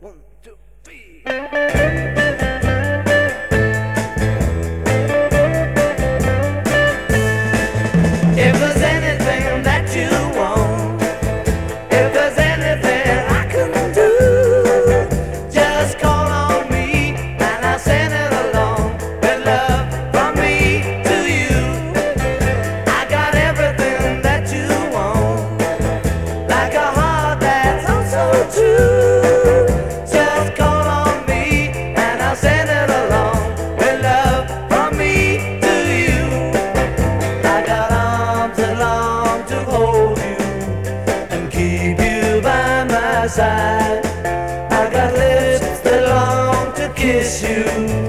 One, two, three. If there's anything that you want, if there's anything I can do, just call on me and I'll send it along with love from me to you. I got everything that you want, like a heart that's also true. Just call on me and I'll send it along with love from me to you. I got arms that long to hold you and keep you by my side. I got lips that long to kiss you.